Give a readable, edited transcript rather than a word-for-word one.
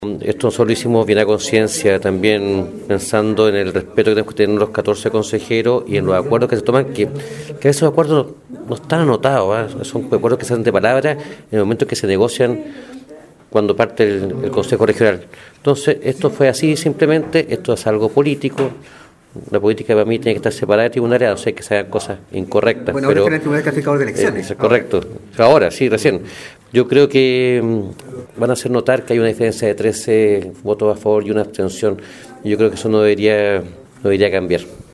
Esto nosotros lo hicimos bien a conciencia, también pensando en el respeto que tenemos que tener los 14 consejeros y en los acuerdos que se toman, que esos acuerdos no están anotados, son acuerdos que se hacen de palabra en el momento que se negocian cuando parte el Consejo Regional. Entonces, esto fue así simplemente, esto es algo político. La política para mí tiene que estar separada de tribunales, no sé que se hagan cosas incorrectas. Bueno, pero ahora está en el Tribunal Calificador de Elecciones. Es correcto. Ahora, sí, recién. Yo creo que van a hacer notar que hay una diferencia de 13 votos a favor y una abstención. Yo creo que eso no debería cambiar.